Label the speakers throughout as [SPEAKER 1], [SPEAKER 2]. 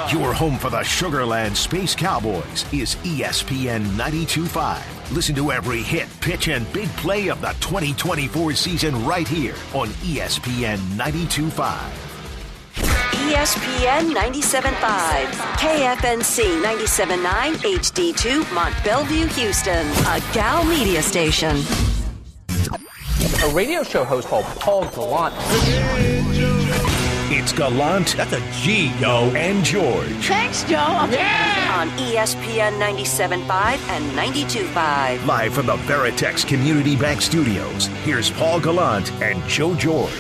[SPEAKER 1] Your home for the Sugarland Space Cowboys is ESPN 92.5. Listen to every hit, pitch, and big play of the 2024 season right here on ESPN 92.5.
[SPEAKER 2] ESPN 97.5, KFNC 97.9, HD2, Mont Bellevue, Houston, a Gal Media station.
[SPEAKER 3] A radio show host called Paul Gallant.
[SPEAKER 1] It's Gallant, that's a G, yo, and George.
[SPEAKER 2] Thanks, Joe. Yeah! On ESPN 97.5 and 92.5.
[SPEAKER 1] Live from the Veritex Community Bank Studios, here's Paul Gallant and Joe George.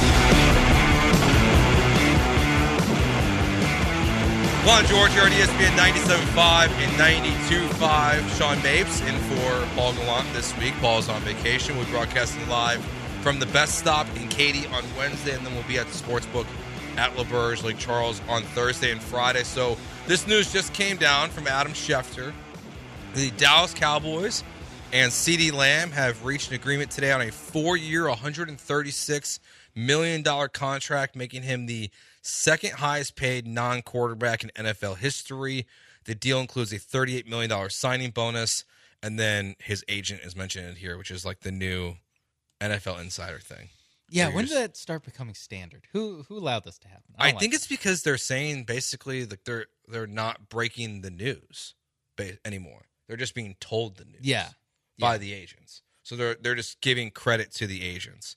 [SPEAKER 4] Gallant George here on ESPN 97.5 and 92.5. Sean Mapes in for Paul Gallant this week. Paul's on vacation. We're broadcasting live from the Best Stop in Katy on Wednesday, and then we'll be at the Sportsbook at LaBerge, Lake Charles on Thursday and Friday. So this news just came down from Adam Schefter. The Dallas Cowboys and CeeDee Lamb have reached an agreement today on a 4-year, $136 million contract, making him the second highest paid non-quarterback in NFL history. The deal includes a $38 million signing bonus, and then his agent is mentioned here, which is like the new NFL insider thing.
[SPEAKER 5] Yeah,
[SPEAKER 4] So
[SPEAKER 5] when did that start becoming standard? Who allowed this to happen?
[SPEAKER 4] I
[SPEAKER 5] don't
[SPEAKER 4] think
[SPEAKER 5] like
[SPEAKER 4] it's because they're saying basically like they're not breaking the news anymore. They're just being told the news by the agents. So they're just giving credit to the agents.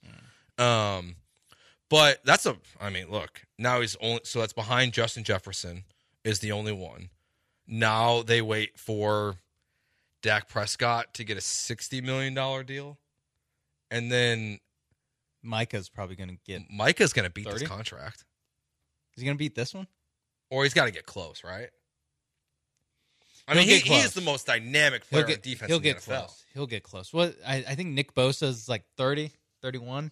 [SPEAKER 4] But look, now he's only, so that's behind Justin Jefferson is the only one. Now they wait for Dak Prescott to get a $60 million deal. And then
[SPEAKER 5] Micah's probably going to get
[SPEAKER 4] Micah's going to beat
[SPEAKER 5] 30?
[SPEAKER 4] this contract.
[SPEAKER 5] Is he going to beat this one?
[SPEAKER 4] Or he's got to get close, right? I
[SPEAKER 5] He'll
[SPEAKER 4] mean,
[SPEAKER 5] get
[SPEAKER 4] he
[SPEAKER 5] close.
[SPEAKER 4] is the most dynamic player on defense
[SPEAKER 5] He'll
[SPEAKER 4] in the
[SPEAKER 5] get
[SPEAKER 4] NFL.
[SPEAKER 5] close. He'll get close. What I think Nick Bosa's like 30, 31.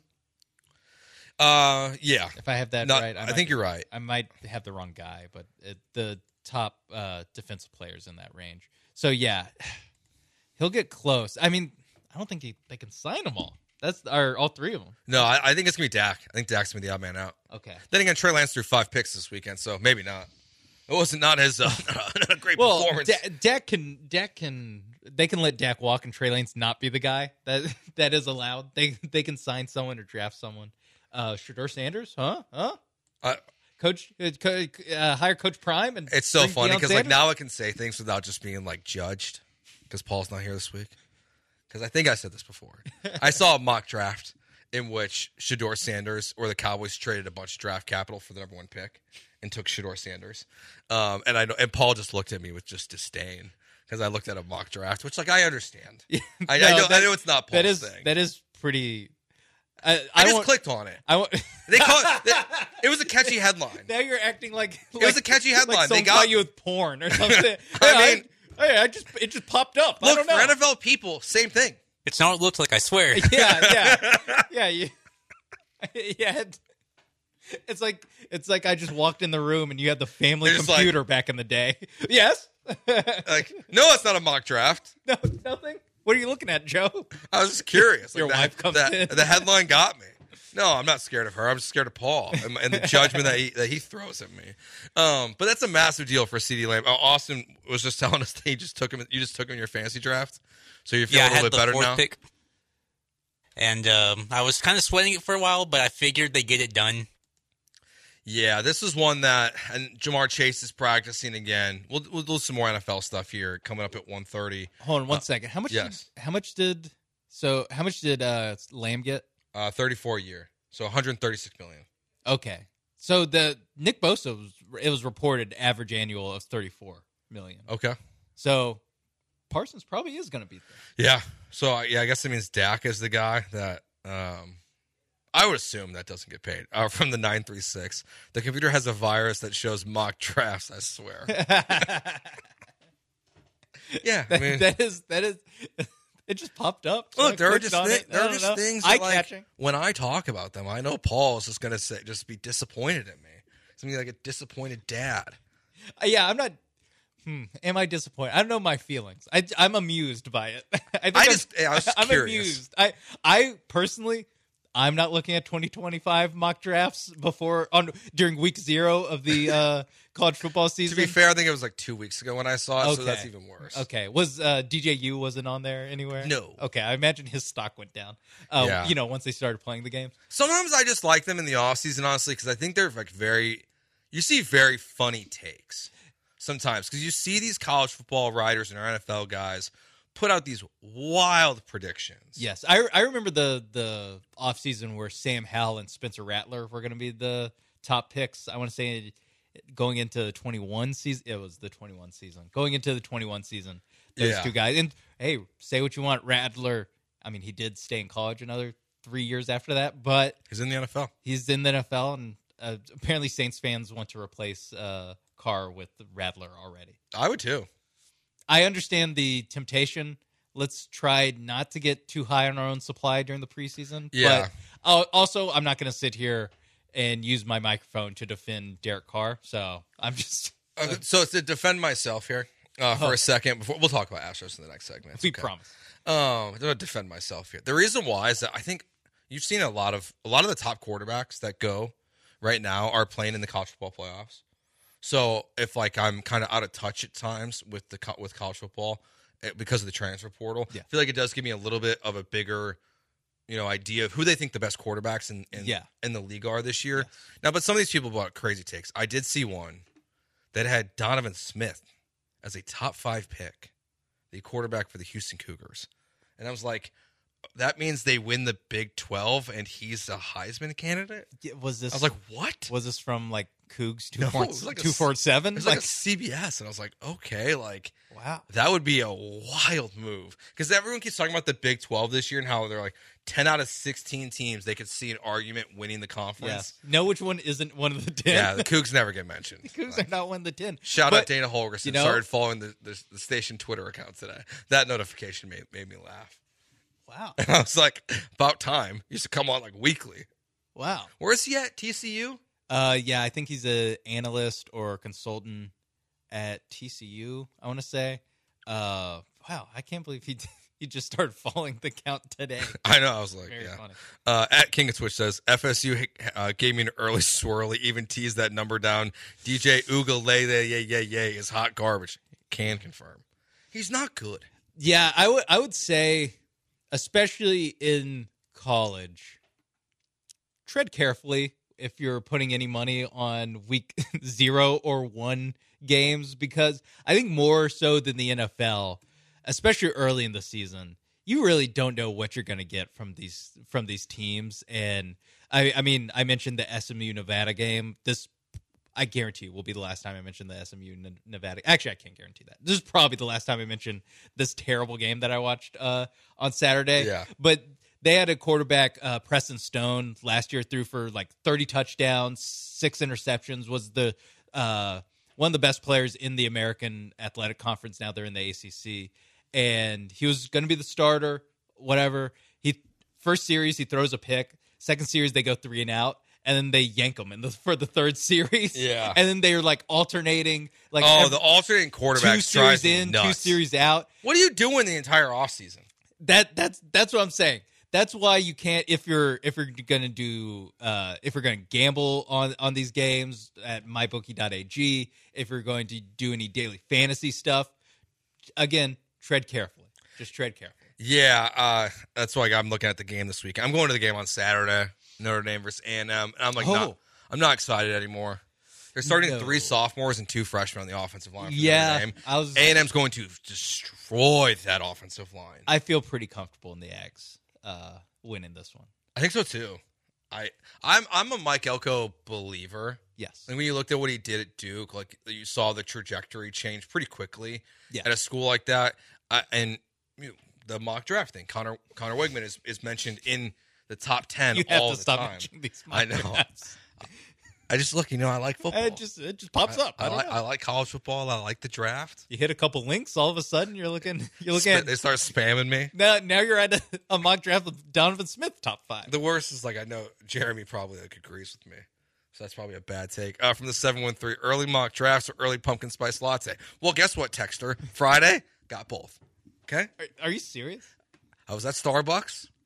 [SPEAKER 4] Yeah.
[SPEAKER 5] If I have that right.
[SPEAKER 4] I think you're right.
[SPEAKER 5] I might have the wrong guy, but the top defensive players in that range. So, yeah, he'll get close. I mean, I don't think they can sign them all. All three of them.
[SPEAKER 4] No, I think it's going to be Dak. I think Dak's going to be the odd man out.
[SPEAKER 5] Okay.
[SPEAKER 4] Then again, Trey Lance threw 5 picks this weekend, so maybe not. It wasn't not his great
[SPEAKER 5] Well,
[SPEAKER 4] performance.
[SPEAKER 5] Dak can they can let Dak walk and Trey Lance not be the guy. That is allowed. They can sign someone or draft someone. Shedeur Sanders, huh? Coach, hire Coach Prime, and
[SPEAKER 4] It's so
[SPEAKER 5] bring
[SPEAKER 4] funny
[SPEAKER 5] Deion
[SPEAKER 4] because like
[SPEAKER 5] Sanders?
[SPEAKER 4] now I can say things without just being like judged because Paul's not here this week. Because I think I said this before. I saw a mock draft in which Shedeur Sanders or the Cowboys traded a bunch of draft capital for the number 1 pick and took Shedeur Sanders. And Paul just looked at me with just disdain because I looked at a mock draft, which like I understand. I know it's not Paul's thing.
[SPEAKER 5] That is pretty.
[SPEAKER 4] I just clicked on it. They call it was a catchy headline.
[SPEAKER 5] Now you're acting like
[SPEAKER 4] it was a catchy headline.
[SPEAKER 5] Like
[SPEAKER 4] they
[SPEAKER 5] someone
[SPEAKER 4] got
[SPEAKER 5] saw you with porn or something.
[SPEAKER 4] it
[SPEAKER 5] just popped up.
[SPEAKER 4] Look,
[SPEAKER 5] I don't know.
[SPEAKER 4] for NFL people, same thing.
[SPEAKER 6] It's not what it looked like, I swear.
[SPEAKER 5] Yeah. It's like I just walked in the room and you had the family
[SPEAKER 4] They're just
[SPEAKER 5] computer back in the day. Yes.
[SPEAKER 4] Like, no, it's not a mock draft.
[SPEAKER 5] No, nothing. What are you looking at, Joe?
[SPEAKER 4] I was just curious.
[SPEAKER 5] Your wife comes in.
[SPEAKER 4] The headline got me. No, I'm not scared of her. I'm just scared of Paul and the judgment that he throws at me. But that's a massive deal for CeeDee Lamb. Austin was just telling us that you just took him in your fantasy draft, so you feel a little bit better now.
[SPEAKER 6] I had the 4th pick, and I was kind of sweating it for a while, but I figured they'd get it done.
[SPEAKER 4] Yeah, this is one that, and Jamar Chase is practicing again. We'll do some more NFL stuff here coming up at 1:30.
[SPEAKER 5] Hold on one second. How much?
[SPEAKER 4] Yes.
[SPEAKER 5] How much did Lamb get?
[SPEAKER 4] 34 a year, so 136 million.
[SPEAKER 5] Okay, so the Nick Bosa was reported average annual of 34 million.
[SPEAKER 4] Okay,
[SPEAKER 5] so Parsons probably is going to beat them.
[SPEAKER 4] Yeah. So I guess that means Dak is the guy that I would assume that doesn't get paid from the 936. The computer has a virus that shows mock drafts. I swear. Yeah, I mean,
[SPEAKER 5] that is. It just popped up. So
[SPEAKER 4] look, there are just things that,
[SPEAKER 5] eye-catching.
[SPEAKER 4] When I talk about them, I know Paul is just going to just be disappointed in me. It's going to be like a disappointed dad.
[SPEAKER 5] Yeah, I'm not. Am I disappointed? I don't know my feelings. I'm amused by it.
[SPEAKER 4] I was
[SPEAKER 5] I'm
[SPEAKER 4] curious.
[SPEAKER 5] amused. I personally, I'm not looking at 2025 mock drafts during week 0 of the college football season.
[SPEAKER 4] To be fair, I think it was like 2 weeks ago when I saw it,
[SPEAKER 5] okay.
[SPEAKER 4] so that's even worse.
[SPEAKER 5] Okay. Was DJU wasn't on there anywhere?
[SPEAKER 4] No.
[SPEAKER 5] Okay, I imagine his stock went down, once they started playing the game.
[SPEAKER 4] Sometimes I just like them in the offseason, honestly, because I think they're like you see very funny takes sometimes, because you see these college football writers and our NFL guys put out these wild predictions.
[SPEAKER 5] Yes, I remember the offseason where Sam Howell and Spencer Rattler were going to be the top picks. I want to say going into the 21 season, it was the 21 season. Going into the 21 season, those two guys. And hey, say what you want, Rattler. I mean, he did stay in college another 3 years after that, but
[SPEAKER 4] he's in the NFL.
[SPEAKER 5] He's in the NFL, and apparently Saints fans want to replace Carr with Rattler already.
[SPEAKER 4] I would too.
[SPEAKER 5] I understand the temptation. Let's try not to get too high on our own supply during the preseason.
[SPEAKER 4] Yeah.
[SPEAKER 5] But also, I'm not going to sit here and use my microphone to defend Derek Carr. So I'm just.
[SPEAKER 4] So to defend myself here for a second, before we'll talk about Astros in the next segment.
[SPEAKER 5] We promise.
[SPEAKER 4] I'm going to defend myself here. The reason why is that I think you've seen a lot of the top quarterbacks that go right now are playing in the college football playoffs. So if I'm kind of out of touch at times with college football because of the transfer portal, I feel like it does give me a little bit of a bigger, idea of who they think the best quarterbacks in the league are this year. Yes. Now, but some of these people brought crazy takes. I did see one that had Donovan Smith as a top 5 pick, the quarterback for the Houston Cougars, and I was like, that means they win the Big 12 and he's a Heisman candidate?
[SPEAKER 5] Was this?
[SPEAKER 4] I was like, what?
[SPEAKER 5] Was this from like Cougs 247?
[SPEAKER 4] It was like a CBS, and I was like, okay,
[SPEAKER 5] wow,
[SPEAKER 4] that would be a wild move, because everyone keeps talking about the Big 12 this year and how they're like 10 out of 16 teams they could see an argument winning the conference.
[SPEAKER 5] Yes. Know which one isn't one of the 10?
[SPEAKER 4] Yeah, the Cougs never get mentioned.
[SPEAKER 5] The Cougs are not one of the 10.
[SPEAKER 4] Shout out Dana Holgerson. Started following the station Twitter account today. That notification made me laugh.
[SPEAKER 5] Wow.
[SPEAKER 4] And I was like, about time. He used to come on like weekly.
[SPEAKER 5] Wow.
[SPEAKER 4] Where is he at? TCU?
[SPEAKER 5] Yeah, I think he's an analyst or consultant at TCU, I want to say. Wow, I can't believe he just started following the count today.
[SPEAKER 4] I know. I was like,
[SPEAKER 5] very funny.
[SPEAKER 4] At King of Twitch says, FSU gave me an early swirly, even teased that number down. DJ Ugalele is hot garbage. Can confirm. He's not good.
[SPEAKER 5] Yeah, I would say, especially in college, tread carefully if you're putting any money on week 0 or 1 games, because I think more so than the NFL, especially early in the season, you really don't know what you're going to get from these teams. And I mean, I mentioned the SMU Nevada game. This, I guarantee, will be the last time I mention the SMU Nevada. Actually, I can't guarantee that. This is probably the last time I mention this terrible game that I watched on Saturday.
[SPEAKER 4] Yeah.
[SPEAKER 5] But they had a quarterback, Preston Stone, last year threw for like 30 touchdowns, 6 interceptions, was the one of the best players in the American Athletic Conference. Now they're in the ACC. And he was going to be the starter, whatever. First series, he throws a pick. Second series, they go 3 and out. And then they yank him for the third series.
[SPEAKER 4] Yeah.
[SPEAKER 5] And then they're like alternating.
[SPEAKER 4] The alternating quarterback
[SPEAKER 5] 2 series in,
[SPEAKER 4] nuts.
[SPEAKER 5] 2 series out.
[SPEAKER 4] What are you doing the entire offseason?
[SPEAKER 5] That's what I'm saying. That's why you can't, if you're gonna gamble on these games at mybookie.ag, if you're going to do any daily fantasy stuff, again, tread carefully. Just tread carefully.
[SPEAKER 4] Yeah, that's why I'm looking at the game this week. I'm going to the game on Saturday, Notre Dame versus A&M, and I'm like, I'm not excited anymore. They're starting 3 sophomores and 2 freshmen on the offensive line.
[SPEAKER 5] Yeah,
[SPEAKER 4] A&M's going to destroy that offensive line.
[SPEAKER 5] I feel pretty comfortable in the Aggs winning this one.
[SPEAKER 4] I think so too. I'm a Mike Elko believer.
[SPEAKER 5] Yes.
[SPEAKER 4] And when you looked at what he did at Duke, like you saw the trajectory change pretty quickly
[SPEAKER 5] at
[SPEAKER 4] a school like that. And the mock draft thing, Connor Wigman is mentioned in the top 10 all the time. I know.
[SPEAKER 5] Drafts.
[SPEAKER 4] I just look, I like football.
[SPEAKER 5] It just pops up.
[SPEAKER 4] I like college football. I like the draft.
[SPEAKER 5] You hit a couple links, all of a sudden you're looking at.
[SPEAKER 4] They start spamming me.
[SPEAKER 5] Now you're at a mock draft of Donovan Smith top 5.
[SPEAKER 4] The worst is I know Jeremy probably agrees with me, so that's probably a bad take. From the 713, early mock drafts or early pumpkin spice latte. Well, guess what, Texter? Friday got both. Okay.
[SPEAKER 5] Are you serious?
[SPEAKER 4] I was at Starbucks.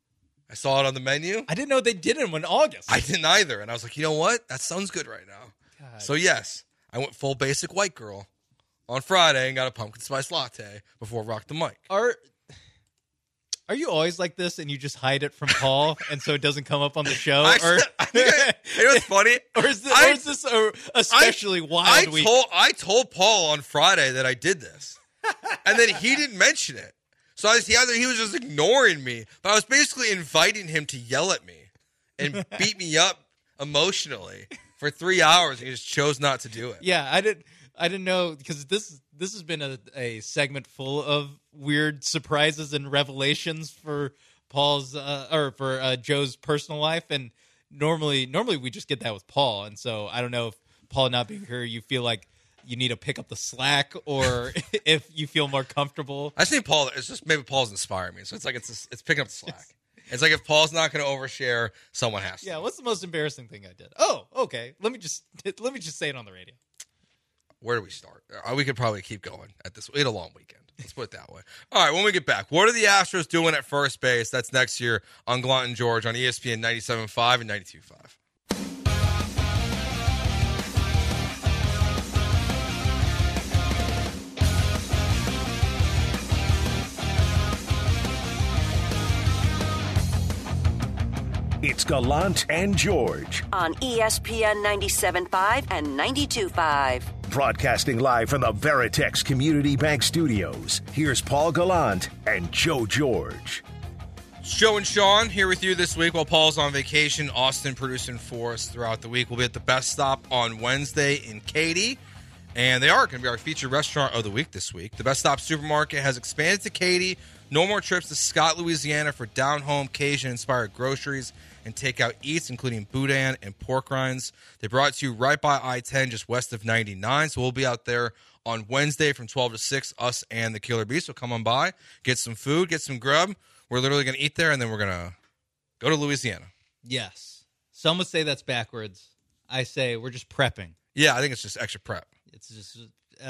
[SPEAKER 4] I saw it on the menu.
[SPEAKER 5] I didn't know they did it in August.
[SPEAKER 4] I didn't either. And I was like, you know what? That sounds good right now. God. So, yes, I went full basic white girl on Friday and got a pumpkin spice latte before Rock the Mic.
[SPEAKER 5] Are you always like this and you just hide it from Paul and so it doesn't come up on the show?
[SPEAKER 4] It was funny.
[SPEAKER 5] Or is this especially wild week?
[SPEAKER 4] I told Paul on Friday that I did this. And then he didn't mention it. So he was just ignoring me. But I was basically inviting him to yell at me and beat me up emotionally for 3 hours. And he just chose not to do it.
[SPEAKER 5] Yeah, I didn't know, because this has been a segment full of weird surprises and revelations for Paul's for Joe's personal life, and normally we just get that with Paul, and so I don't know if Paul not being here, you feel like you need to pick up the slack, or if you feel more comfortable.
[SPEAKER 4] I think Paul. It's just maybe Paul's inspiring me, so it's like it's picking up the slack. It's like if Paul's not going to overshare, someone has to.
[SPEAKER 5] Yeah. What's the most embarrassing thing I did? Oh, okay. Let me just say it on the radio.
[SPEAKER 4] Where do we start? We could probably keep going at this. We had a long weekend. Let's put it that way. All right, when we get back, what are the Astros doing at first base? That's next year on Gallant and George on ESPN 97.5 and 92.5.
[SPEAKER 1] It's Gallant and George
[SPEAKER 2] on ESPN 97.5 and 92.5.
[SPEAKER 1] Broadcasting live from the Veritex Community Bank Studios. Here's Paul Gallant and Joe George.
[SPEAKER 4] It's Joe and Sean here with you this week while Paul's on vacation. Austin producing for us throughout the week. We'll be at the Best Stop on Wednesday in Katy. And they are going to be our featured restaurant of the week this week. The Best Stop Supermarket has expanded to Katy. No more trips to Scott, Louisiana for down-home Cajun-inspired groceries and takeout eats, including boudin and pork rinds. They brought it to you right by I-10, just west of 99. So we'll be out there on Wednesday from 12 to 6, us and the Killer Beast. So come on by, get some food, get some grub. We're literally going to eat there, and then we're going to go to Louisiana.
[SPEAKER 5] Yes. Some would say that's backwards. I say we're just prepping.
[SPEAKER 4] Yeah, I think it's just extra prep.
[SPEAKER 5] It's just,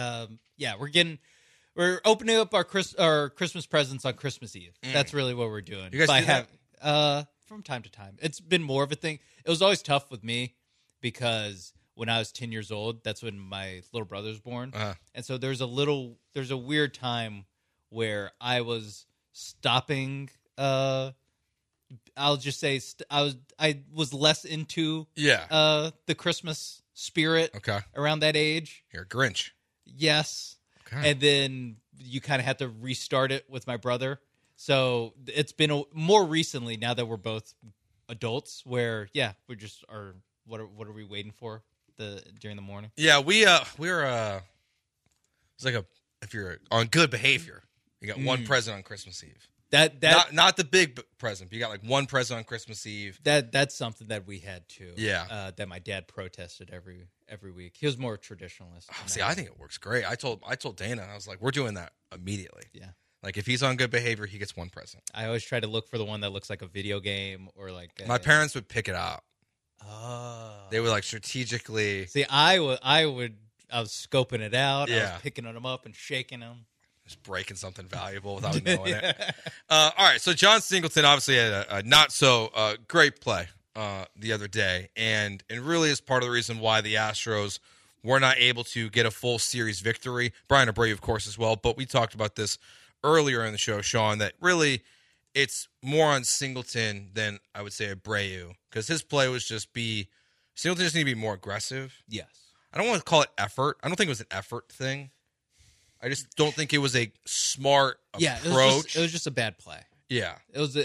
[SPEAKER 5] we're opening up our Christmas presents on Christmas Eve. That's really what we're doing.
[SPEAKER 4] You guys do that?
[SPEAKER 5] From time to time. It's been more of a thing. It was always tough with me because when I was 10 years old, that's when my little brother was born. Uh-huh. And so there's a weird time where I was stopping. I'll just say I was less into the Christmas spirit around that age.
[SPEAKER 4] You're a Grinch.
[SPEAKER 5] Yes. Okay. And then you kind of have to restart it with my brother. So it's been more recently, now that we're both adults, where we just are. What are we waiting for during the morning?
[SPEAKER 4] Yeah, we're it's like if you're on good behavior, you got one present on Christmas Eve. That not the big present, but you got like one present on Christmas Eve.
[SPEAKER 5] That's something that we had too.
[SPEAKER 4] Yeah,
[SPEAKER 5] that my dad protested every week. He was more traditionalist.
[SPEAKER 4] See, I think it works great. I told Dana, I was like, we're doing that immediately.
[SPEAKER 5] Yeah.
[SPEAKER 4] Like, if he's on good behavior, he gets one present.
[SPEAKER 5] I always try to look for the one that looks like a video game or like...
[SPEAKER 4] My parents would pick it out.
[SPEAKER 5] Oh.
[SPEAKER 4] They would, like, strategically...
[SPEAKER 5] See, I was scoping it out.
[SPEAKER 4] Yeah.
[SPEAKER 5] I was picking them up and shaking them.
[SPEAKER 4] Just breaking something valuable without knowing it. All right, so John Singleton obviously had a not-so-great play the other day, and really is part of the reason why the Astros were not able to get a full series victory. Brian Abreu, of course, as well, but we talked about this earlier in the show, Sean, that really it's more on Singleton than I would say Abreu, because his play was Singleton just need to be more aggressive.
[SPEAKER 5] Yes.
[SPEAKER 4] I don't want to call it effort. I don't think it was an effort thing. I just don't think it was a smart approach.
[SPEAKER 5] It was just a bad play.
[SPEAKER 4] Yeah.
[SPEAKER 5] It was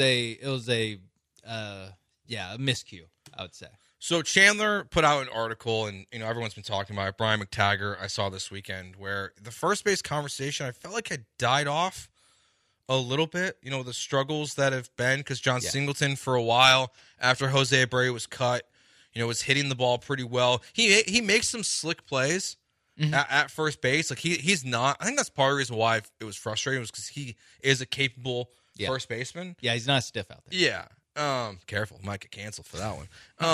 [SPEAKER 5] a miscue, I would say.
[SPEAKER 4] So Chandler put out an article, and everyone's been talking about it. Brian McTaggart, I saw this weekend, where the first base conversation I felt like had died off a little bit. The struggles that have been, because John Singleton for a while after Jose Abreu was cut, was hitting the ball pretty well. He makes some slick plays at first base. Like he's not. I think that's part of the reason why it was frustrating, was because he is a capable first baseman.
[SPEAKER 5] Yeah, he's not stiff out there.
[SPEAKER 4] Yeah. Careful, might get canceled for that one.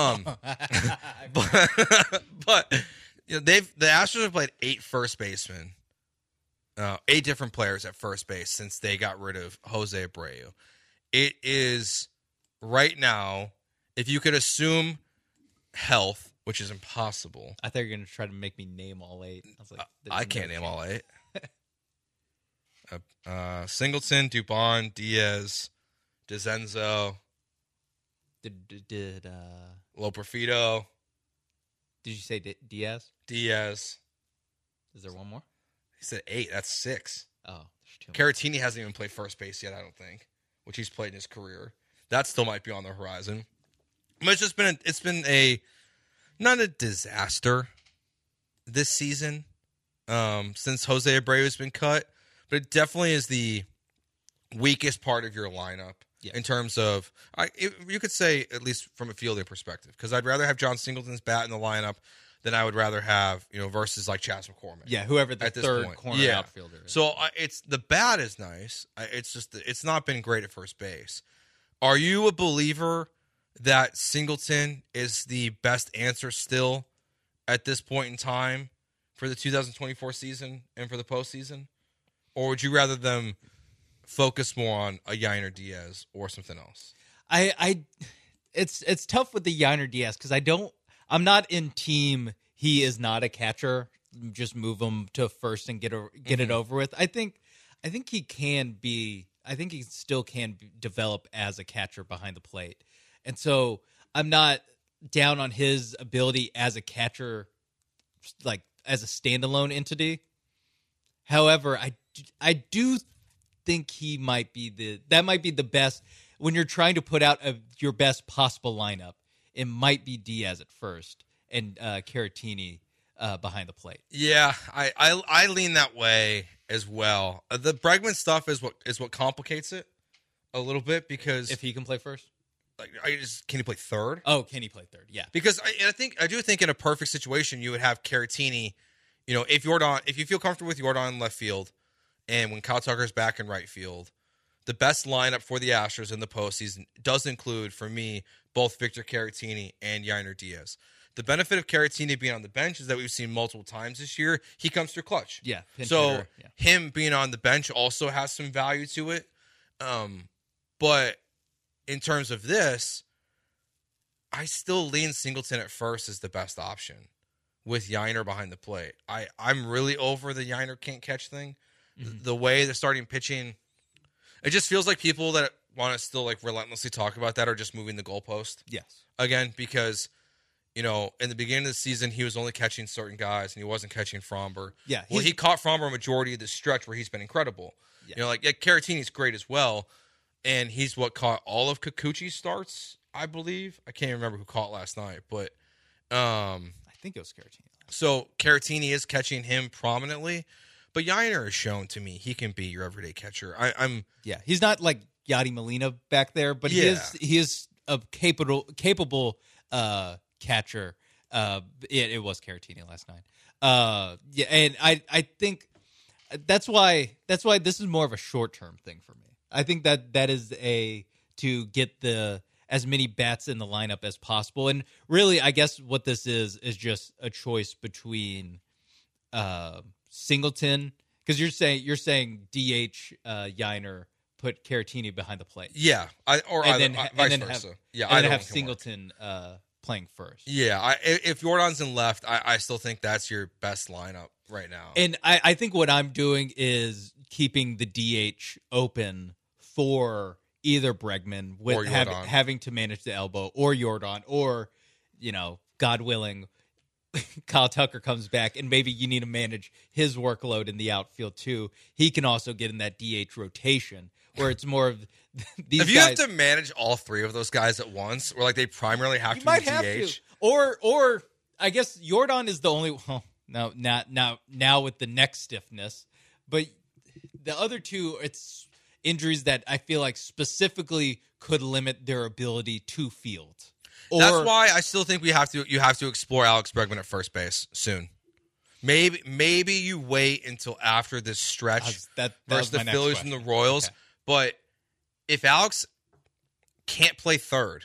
[SPEAKER 4] But the Astros have played 8 first basemen, 8 different players at first base since they got rid of Jose Abreu. It is right now, if you could assume health, which is impossible.
[SPEAKER 5] I thought you were going to try to make me name all 8. I was like,
[SPEAKER 4] I can't name all 8. Singleton, Dubon, Diaz, DeZenzo, Loperfido.
[SPEAKER 5] Did you say Diaz?
[SPEAKER 4] Diaz.
[SPEAKER 5] Is there one more?
[SPEAKER 4] He said 8. That's 6.
[SPEAKER 5] Oh, there's 2 more.
[SPEAKER 4] Caratini hasn't even played first base yet, I don't think, which he's played in his career. That still might be on the horizon. But it's been not a disaster this season since Jose Abreu has been cut, but it definitely is the weakest part of your lineup in terms of, you could say, at least from a fielding perspective, because I'd rather have John Singleton's bat in the lineup than I would rather have, versus like Chas McCormick.
[SPEAKER 5] Yeah, whoever the third corner outfielder is.
[SPEAKER 4] So it's the bat is nice. It's just it's not been great at first base. Are you a believer that Singleton is the best answer still at this point in time for the 2024 season and for the postseason? Or would you rather them focus more on a Yainer Diaz or something else?
[SPEAKER 5] It's tough with the Yainer Diaz because I'm not in team he is not a catcher. Just move him to first and get it over with. I think he can be. I think he still can develop as a catcher behind the plate. And so I'm not down on his ability as a catcher, like as a standalone entity. However, I do think he might be the best when you're trying to put out your best possible lineup. It might be Diaz at first and Caratini behind the plate.
[SPEAKER 4] Yeah, I lean that way as well. The Bregman stuff is what complicates it a little bit because
[SPEAKER 5] if he can play first.
[SPEAKER 4] Can he play third?
[SPEAKER 5] Oh, can he play third? Yeah.
[SPEAKER 4] Because I do think in a perfect situation you would have Caratini, if you feel comfortable with Jordan in left field, and when Kyle Tucker's back in right field, the best lineup for the Astros in the postseason does include, for me, both Victor Caratini and Yainer Diaz. The benefit of Caratini being on the bench is that we've seen multiple times this year. He comes through clutch.
[SPEAKER 5] Yeah.
[SPEAKER 4] So him being on the bench also has some value to it. But in terms of this, I still lean Singleton at first as the best option with Yainer behind the plate. I'm really over the Yainer can't catch thing. Mm-hmm. The way they're starting pitching, it just feels like people that want to still like relentlessly talk about that are just moving the goalpost.
[SPEAKER 5] Yes.
[SPEAKER 4] Again, because, in the beginning of the season, he was only catching certain guys and he wasn't catching Fromber.
[SPEAKER 5] Yeah.
[SPEAKER 4] Well, he caught Fromber a majority of the stretch where he's been incredible. Yeah. Caratini's great as well. And he's what caught all of Kikuchi's starts, I believe. I can't remember who caught last night, but
[SPEAKER 5] I think it was Caratini.
[SPEAKER 4] So Caratini is catching him prominently, but Yainer has shown to me he can be your everyday catcher.
[SPEAKER 5] He's not like Yadi Molina back there, but he is a capable catcher. It was Caratini last night. And I think that's why this is more of a short term thing for me. I think that is to get as many bats in the lineup as possible. And really, I guess what this is just a choice between Singleton, because you're saying DH Yainer, put Caratini behind the plate.
[SPEAKER 4] Yeah, vice versa.
[SPEAKER 5] I have Singleton playing first.
[SPEAKER 4] Yeah, if Jordan's in left, I still think that's your best lineup right now.
[SPEAKER 5] And I think what I'm doing is keeping the DH open for either Bregman with having to manage the elbow, or Jordan, or, God willing, Kyle Tucker comes back and maybe you need to manage his workload in the outfield too. He can also get in that DH rotation where it's more of these guys. If you have
[SPEAKER 4] to manage all three of those guys at once, or like they primarily have to be DH.
[SPEAKER 5] Or I guess Jordan is the only now with the neck stiffness, but the other two, it's injuries that I feel like specifically could limit their ability to field.
[SPEAKER 4] That's why I still think you have to explore Alex Bregman at first base soon. Maybe you wait until after this stretch versus the Phillies and the Royals. Okay. But if Alex can't play third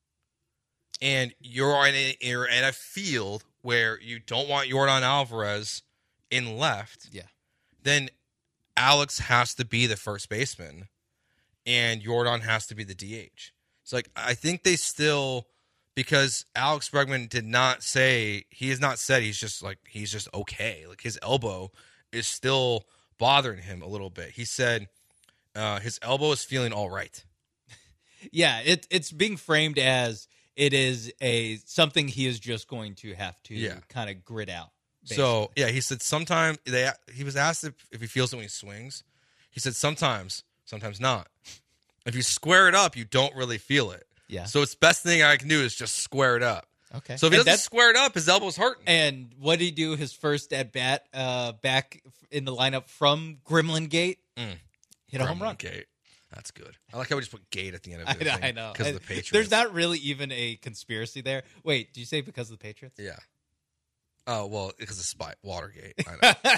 [SPEAKER 4] and you're in a field where you don't want Jordan Alvarez in left, then Alex has to be the first baseman, and Jordan has to be the DH. So, like, I think they still, because Alex Bregman did not say, he has not said he's just okay. Like, his elbow is still bothering him a little bit. He said his elbow is feeling all right.
[SPEAKER 5] Yeah, it's being framed as it is something he is just going to have to kind of grit out. Basically.
[SPEAKER 4] So, yeah, he said sometimes, he was asked if he feels it when he swings. He said sometimes not. If you square it up, you don't really feel it.
[SPEAKER 5] Yeah.
[SPEAKER 4] So it's best thing I can do is just square it up.
[SPEAKER 5] Okay.
[SPEAKER 4] So if he doesn't square it up, his elbow's hurting.
[SPEAKER 5] And what did he do his first at bat back in the lineup from Gremlin Gate? Hit a home run.
[SPEAKER 4] Gate. That's good. I like how we just put Gate at the end of it.
[SPEAKER 5] I know.
[SPEAKER 4] Because of the Patriots.
[SPEAKER 5] There's not really even a conspiracy there. Wait, did you say because of the Patriots?
[SPEAKER 4] Yeah. Oh, well, because of Watergate. I know.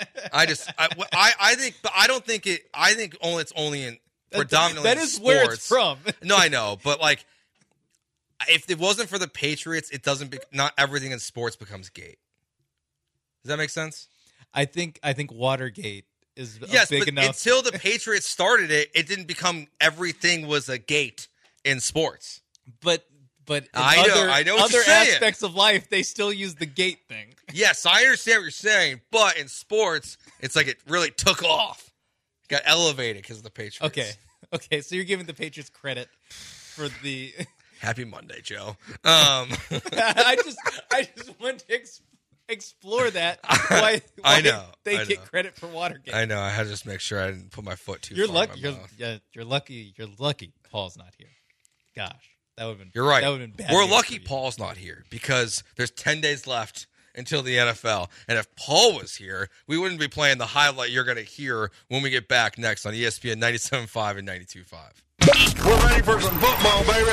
[SPEAKER 4] I think it's only in predominantly
[SPEAKER 5] that is
[SPEAKER 4] sports.
[SPEAKER 5] Where it's from.
[SPEAKER 4] No, I know, but like, if it wasn't for the Patriots, it doesn't. Not everything in sports becomes gate. Does that make sense?
[SPEAKER 5] I think Watergate is big enough.
[SPEAKER 4] Until the Patriots started it, it didn't become everything was a gate in sports.
[SPEAKER 5] But in
[SPEAKER 4] I know what
[SPEAKER 5] other
[SPEAKER 4] you're saying.
[SPEAKER 5] aspects of life, they still use the gate thing.
[SPEAKER 4] Yes, I understand what you're saying, but in sports, it's like it really took off. Got elevated because of the Patriots.
[SPEAKER 5] Okay, so you're giving the Patriots credit for the
[SPEAKER 4] Happy Monday, Joe.
[SPEAKER 5] I just want to explore that. Why
[SPEAKER 4] I know
[SPEAKER 5] they get credit for Watergate.
[SPEAKER 4] I know. I had to just make sure I didn't put my foot too
[SPEAKER 5] You're
[SPEAKER 4] far
[SPEAKER 5] lucky.
[SPEAKER 4] in my mouth.
[SPEAKER 5] You're lucky. You're lucky. Paul's not here. Gosh, that would have been.
[SPEAKER 4] You're right.
[SPEAKER 5] That would have been bad.
[SPEAKER 4] We're lucky Paul's not here because there's 10 days left until the NFL. And if Paul was here, we wouldn't be playing the highlight you're going to hear when we get back next on ESPN 97.5 and 92.5.
[SPEAKER 1] We're ready for some football, baby.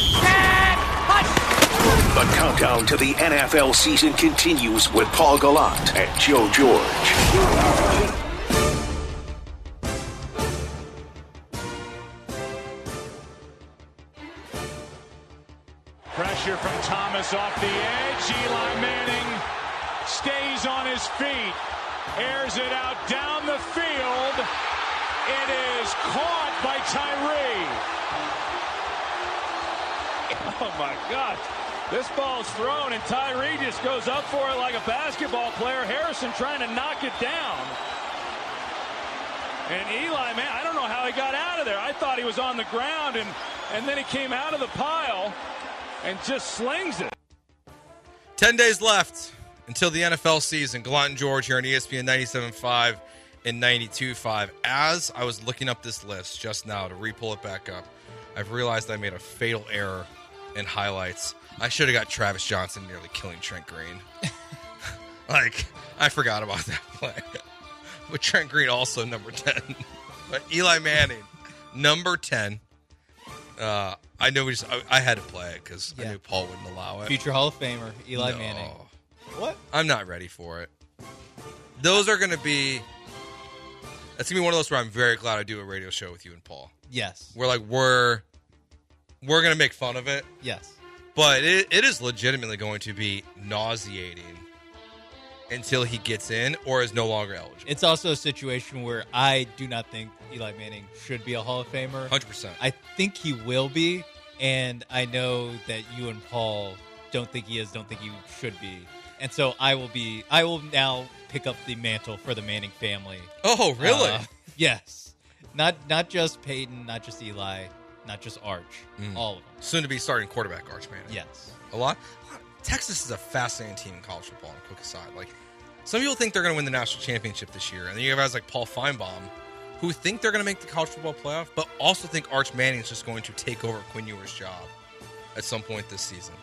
[SPEAKER 1] The countdown to the NFL season continues with Paul Gallant and Joe George.
[SPEAKER 7] Pressure from Thomas off the edge. Eli Manning stays on his feet. Airs it out down the field. It is caught by Tyree. Oh, my God. This ball's thrown, and Tyree just goes up for it like a basketball player. Harrison trying to knock it down. And Eli, man, I don't know how he got out of there. I thought he was on the ground, and then he came out of the pile and just slings it.
[SPEAKER 4] 10 days left until the NFL season. Gallant and George here on ESPN 97.5 and 92.5. As I was looking up this list just now to re-pull it back up, I've realized I made a fatal error in highlights. I should have got Travis Johnson nearly killing Trent Green. Like, I forgot about that play. But Trent Green also number 10. But Eli Manning, number 10. I knew I had to play it because I knew Paul wouldn't allow it.
[SPEAKER 5] Future Hall of Famer, Eli Manning. What?
[SPEAKER 4] I'm not ready for it. Those are going to be... That's going to be one of those where I'm very glad I do a radio show with you and Paul.
[SPEAKER 5] Yes.
[SPEAKER 4] We're going to make fun of it.
[SPEAKER 5] Yes.
[SPEAKER 4] But it is legitimately going to be nauseating until he gets in or is no longer eligible.
[SPEAKER 5] It's also a situation where I do not think Eli Manning should be a Hall of Famer.
[SPEAKER 4] 100%.
[SPEAKER 5] I think he will be, and I know that you and Paul don't think he is, don't think he should be. And so I will now pick up the mantle for the Manning family.
[SPEAKER 4] Oh, really?
[SPEAKER 5] Yes. Not just Peyton, not just Eli, not just Arch. All of them.
[SPEAKER 4] Soon to be starting quarterback Arch Manning.
[SPEAKER 5] Yes.
[SPEAKER 4] A lot. Texas is a fascinating team in college football on a quick aside. Like, some people think they're going to win the national championship this year. And then you have guys like Paul Feinbaum who think they're going to make the college football playoff, but also think Arch Manning is just going to take over Quinn Ewers' job at some point this season.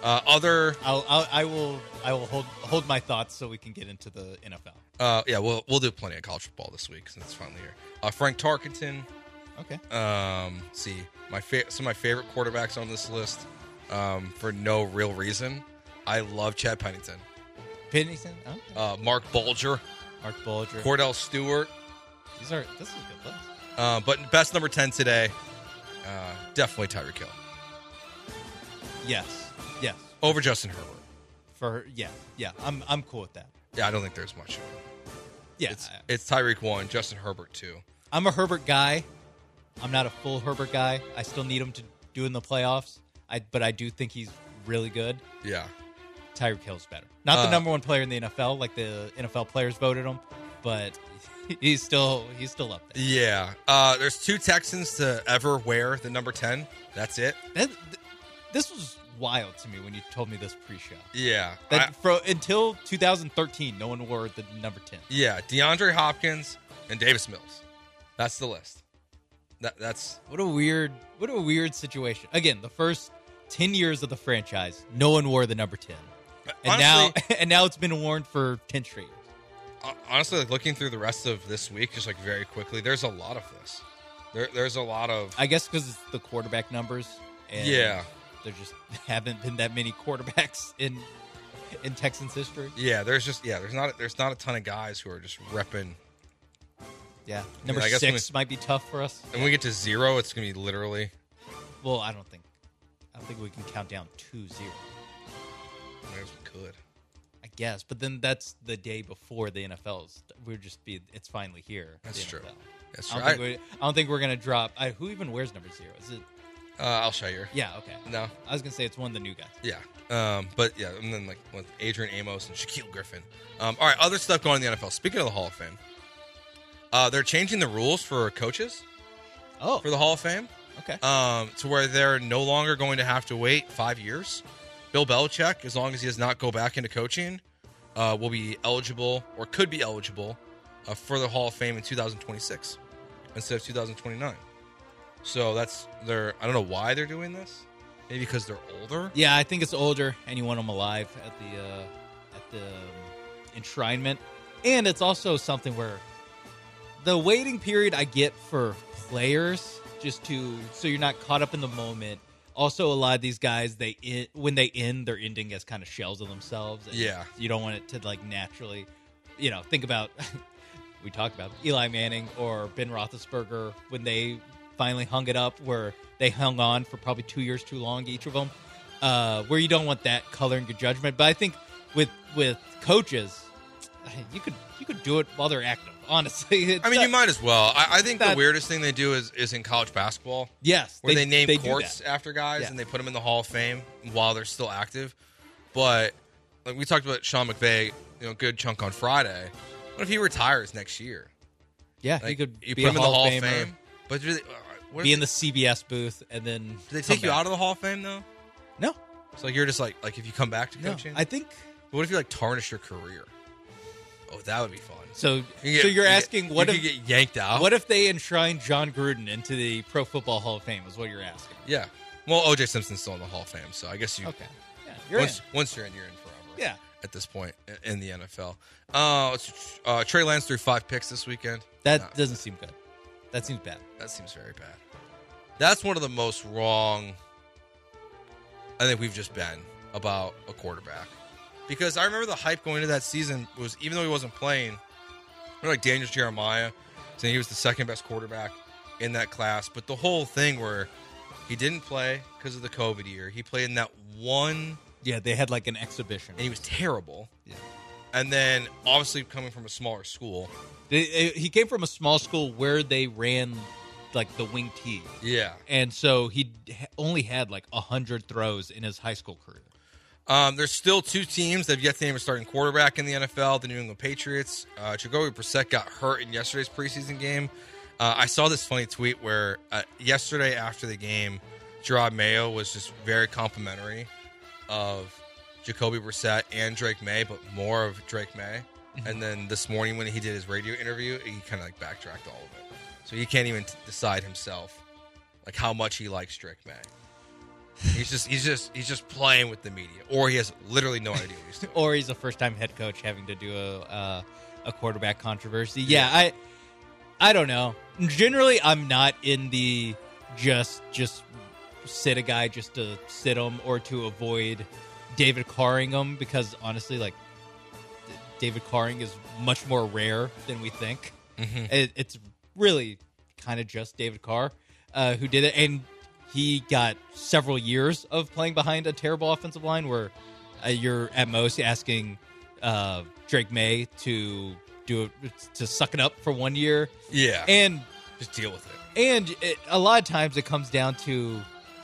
[SPEAKER 5] I will hold my thoughts so we can get into the NFL.
[SPEAKER 4] Yeah, we'll do plenty of college football this week since it's finally here. Frank Tarkenton.
[SPEAKER 5] Okay.
[SPEAKER 4] See, some of my favorite quarterbacks on this list, for no real reason. I love Chad Pennington.
[SPEAKER 5] Pennington? Okay.
[SPEAKER 4] Mark Bulger. Cordell Stewart.
[SPEAKER 5] This is a good list.
[SPEAKER 4] But best number 10 today, definitely Tyreek Hill.
[SPEAKER 5] Yes.
[SPEAKER 4] Over Justin Herbert.
[SPEAKER 5] Yeah. I'm cool with that.
[SPEAKER 4] Yeah, I don't think there's much.
[SPEAKER 5] Yeah.
[SPEAKER 4] It's Tyreek 1, Justin Herbert 2.
[SPEAKER 5] I'm a Herbert guy. I'm not a full Herbert guy. I still need him to do in the playoffs, but I do think he's really good.
[SPEAKER 4] Yeah.
[SPEAKER 5] Tyreek Hill's better. Not the number one player in the NFL, like the NFL players voted him, but he's still up there.
[SPEAKER 4] Yeah. There's 2 Texans to ever wear the number 10. That's it.
[SPEAKER 5] This was wild to me when you told me this pre-show.
[SPEAKER 4] Yeah.
[SPEAKER 5] Until 2013, no one wore the number 10.
[SPEAKER 4] Yeah. DeAndre Hopkins and Davis Mills. That's the list. That's
[SPEAKER 5] what a weird situation. Again, the first 10 years of the franchise, no one wore the number 10. And honestly, now it's been worn for 10 straight years.
[SPEAKER 4] Honestly, like looking through the rest of this week, just like very quickly, there's a lot of this. There's a lot of.
[SPEAKER 5] I guess because it's the quarterback numbers. And
[SPEAKER 4] yeah.
[SPEAKER 5] There just haven't been that many quarterbacks in Texans history.
[SPEAKER 4] Yeah, there's not a ton of guys who are just repping.
[SPEAKER 5] Yeah, number 6 might be tough for us.
[SPEAKER 4] And when we get to 0, it's gonna be literally.
[SPEAKER 5] Well, I don't think we can count down to 0.
[SPEAKER 4] I guess we could.
[SPEAKER 5] I guess, but then that's the day before the NFL's. It's finally here.
[SPEAKER 4] That's true. That's
[SPEAKER 5] true. I don't think we're gonna drop. Who even wears number 0? Is it?
[SPEAKER 4] Alshire.
[SPEAKER 5] Yeah. Okay.
[SPEAKER 4] No,
[SPEAKER 5] I was gonna say it's one of the new guys.
[SPEAKER 4] Yeah. But yeah, and then like with Adrian Amos and Shaquille Griffin. All right, other stuff going on in the NFL. Speaking of the Hall of Fame, they're changing the rules for coaches.
[SPEAKER 5] Oh.
[SPEAKER 4] For the Hall of Fame.
[SPEAKER 5] Okay.
[SPEAKER 4] To where they're no longer going to have to wait 5 years. Bill Belichick, as long as he does not go back into coaching, will be eligible or could be eligible for the Hall of Fame in 2026 instead of 2029. So I don't know why they're doing this. Maybe because they're older.
[SPEAKER 5] Yeah, I think it's older, and you want them alive at the enshrinement, and it's also something where the waiting period I get for players so you're not caught up in the moment. Also, a lot of these guys, when they end, they're ending as kind of shells of themselves. And
[SPEAKER 4] yeah,
[SPEAKER 5] you don't want it to like naturally, think about. We talked about Eli Manning or Ben Roethlisberger when they finally hung it up, where they hung on for probably 2 years too long, each of them, where you don't want that coloring your judgment. But I think with coaches, you could do it while they're active. Honestly,
[SPEAKER 4] you might as well. I think the weirdest thing they do is in college basketball.
[SPEAKER 5] Yes,
[SPEAKER 4] where they name courts after guys and they put them in the Hall of Fame while they're still active. But like we talked about Sean McVay, good chunk on Friday. What if he retires next year?
[SPEAKER 5] Yeah, he could.
[SPEAKER 4] You put him in the Hall of Fame, but
[SPEAKER 5] be in the CBS booth, and then
[SPEAKER 4] do they take you out of the Hall of Fame though?
[SPEAKER 5] No.
[SPEAKER 4] So you're just like if you come back to coaching.
[SPEAKER 5] I think.
[SPEAKER 4] What if you tarnish your career? Oh, that would be fun.
[SPEAKER 5] So you're asking what if
[SPEAKER 4] you get yanked out?
[SPEAKER 5] What if they enshrine John Gruden into the Pro Football Hall of Fame? Is what you're asking?
[SPEAKER 4] Yeah. Well, O.J. Simpson's still in the Hall of Fame, so I guess you.
[SPEAKER 5] Okay. Yeah. You're
[SPEAKER 4] once you're in forever.
[SPEAKER 5] Yeah.
[SPEAKER 4] At this point in the NFL, Trey Lance threw 5 picks this weekend.
[SPEAKER 5] That doesn't seem good. That seems bad.
[SPEAKER 4] That seems very bad. That's one of the most wrong I think we've just been about a quarterback. Because I remember the hype going into that season was, even though he wasn't playing, like Daniel Jeremiah saying he was the second best quarterback in that class. But the whole thing where he didn't play because of the COVID year. He played in that one.
[SPEAKER 5] Yeah, they had like an exhibition.
[SPEAKER 4] And he was terrible.
[SPEAKER 5] Yeah.
[SPEAKER 4] And then, obviously, coming from a smaller school.
[SPEAKER 5] He came from a small school where they ran like the wing T.
[SPEAKER 4] Yeah.
[SPEAKER 5] And so he only had like 100 throws in his high school career.
[SPEAKER 4] There's still 2 teams that have yet to name a starting quarterback in the NFL, the New England Patriots. Jacoby Brissett got hurt in yesterday's preseason game. I saw this funny tweet where yesterday after the game, Gerard Mayo was just very complimentary of Jacoby Brissett and Drake May, but more of Drake May. And then this morning when he did his radio interview, he kind of like backtracked all of it. So he can't even decide himself like how much he likes Drake May. He's just playing with the media, or he has literally no idea what he's doing.
[SPEAKER 5] Or he's a first-time head coach having to do a quarterback controversy. Yeah, I don't know. Generally, I'm not in the just sit a guy just to sit him or to avoid David Carring him, because honestly, like David Carring is much more rare than we think.
[SPEAKER 4] Mm-hmm.
[SPEAKER 5] It's really kind of just David Carr who did it, and he got several years of playing behind a terrible offensive line where you're at most asking Drake May to suck it up for 1 year.
[SPEAKER 4] Yeah.
[SPEAKER 5] And
[SPEAKER 4] just deal with it.
[SPEAKER 5] And a lot of times it comes down to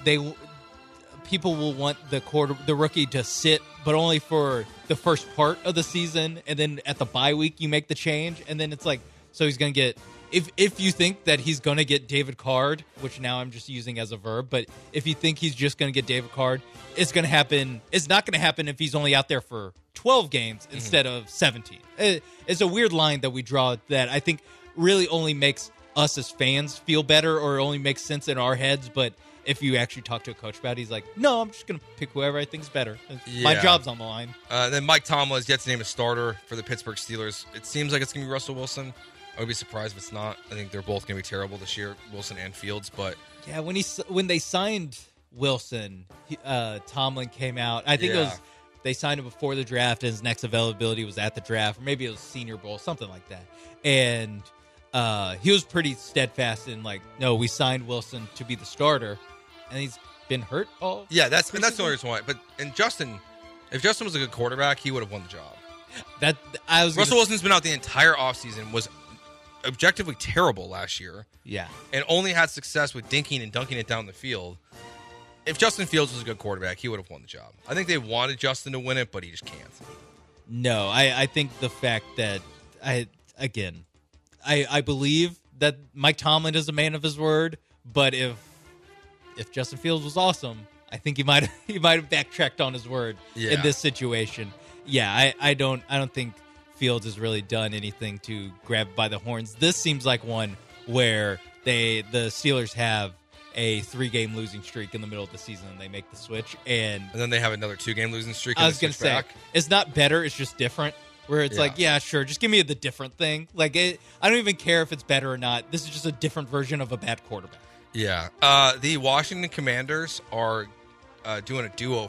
[SPEAKER 5] people will want the rookie to sit, but only for the first part of the season, and then at the bye week you make the change, and then it's like, so he's going to get, if you think that he's going to get David Card, which now I'm just using as a verb, but if you think he's just going to get David Card, it's going to happen. It's not going to happen if he's only out there for 12 games instead of 17. It's a weird line that we draw that I think really only makes us as fans feel better, or only makes sense in our heads, but if you actually talk to a coach about it, he's like, no, I'm just going to pick whoever I think is better. My job's on the line.
[SPEAKER 4] Then Mike Tomlin has yet to name a starter for the Pittsburgh Steelers. It seems like it's going to be Russell Wilson. I would be surprised if it's not. I think they're both going to be terrible this year, Wilson and Fields. But
[SPEAKER 5] yeah, when they signed Wilson, Tomlin came out. I think it was they signed him before the draft, and his next availability was at the draft, or maybe it was Senior Bowl, something like that. And he was pretty steadfast in like, no, we signed Wilson to be the starter. And he's been hurt all.
[SPEAKER 4] Yeah, that's the only reason why. But if Justin was a good quarterback, he would have won the job. Russell Wilson's been out the entire offseason, was objectively terrible last year.
[SPEAKER 5] Yeah,
[SPEAKER 4] and only had success with dinking and dunking it down the field. If Justin Fields was a good quarterback, he would have won the job. I think they wanted Justin to win it, but he just can't.
[SPEAKER 5] No, I think the fact that I believe that Mike Tomlin is a man of his word, but if Justin Fields was awesome, I think he might have backtracked on his word in this situation. Yeah, I don't think Fields has really done anything to grab by the horns. This seems like one where the Steelers have a 3-game losing streak in the middle of the season, and they make the switch, and
[SPEAKER 4] then they have another 2-game losing streak.
[SPEAKER 5] I was going to say, it's not better; it's just different. Where it's like, yeah, sure, just give me the different thing. Like, I don't even care if it's better or not. This is just a different version of a bad quarterback.
[SPEAKER 4] Yeah. The Washington Commanders are doing a do-over.